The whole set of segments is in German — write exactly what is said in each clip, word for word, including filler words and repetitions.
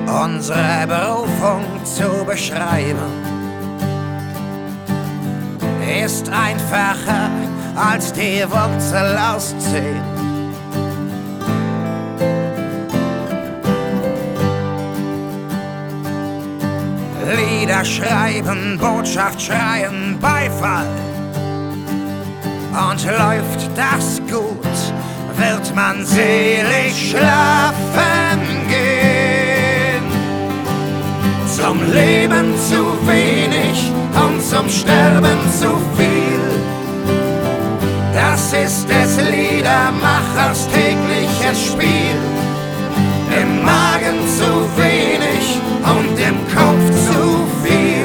unsere Berufung zu beschreiben, ist einfacher als die Wurzel ausziehen. Lieder schreiben, Botschaft schreien, Beifall. Und läuft das gut, wird man selig schlafen gehen. Zum Leben zu wenig und zum Sterben zu viel. Das ist des Liedermachers tägliches Spiel. Im Magen zu wenig und im Kopf zu viel.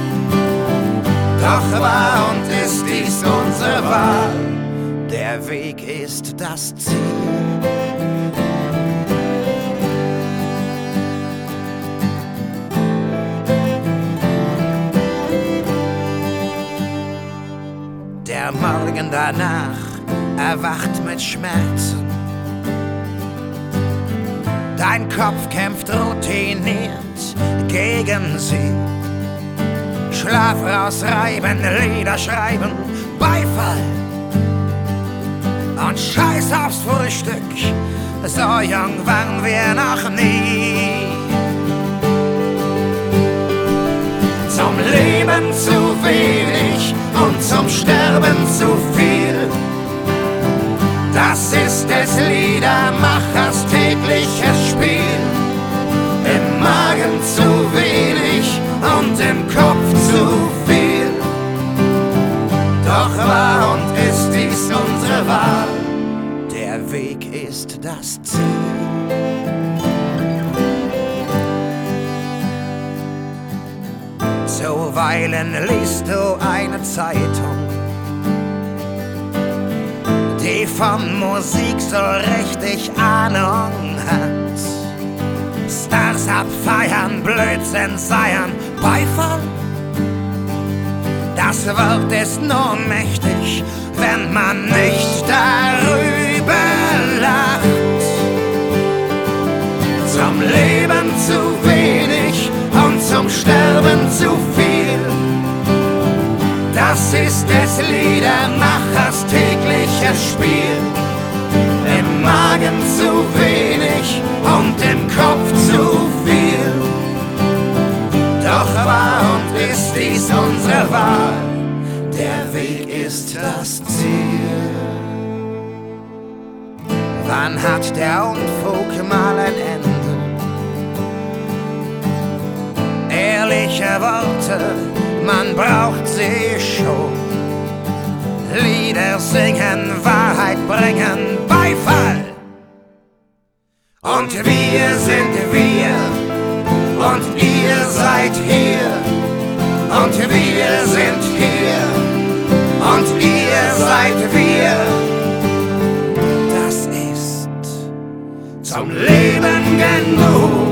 Doch wahr und ist dies unsere Wahl, der Weg ist das Ziel. Der Morgen danach erwacht mit Schmerzen. Dein Kopf kämpft routiniert gegen sie. Schlaf rausreiben, Lieder schreiben, Beifall. Und scheiß aufs Frühstück, so jung waren wir noch nie. Zum Leben zu wenig und zum Sterben zu viel. Das ist des Liedermachers tägliches Spiel. Im Magen zu wenig und im Kopf zu viel. Doch wahr und ist dies unsere Wahl, der Weg ist das Ziel. Zuweilen liest du eine Zeitung, die von Musik so richtig Ahnung hat. Stars abfeiern, Blödsinn seiern, Beifall. Das Wort ist nur mächtig, wenn man nicht darüber lacht. Zum Leben zu wenig und zum Sterben zu viel. Das ist des Liedermachers tägliches Spiel. Im Magen zu wenig und im Kopf zu viel. Doch wahr und ist dies unsere Wahl, der Weg ist das Ziel. Wann hat der Unfug mal ein Ende? Ehrliche Worte, man braucht sie schon. Lieder singen, Wahrheit bringen, Beifall. Und wir sind wir und ihr seid hier. Und wir sind hier und ihr seid wir. Das ist zum Leben genug.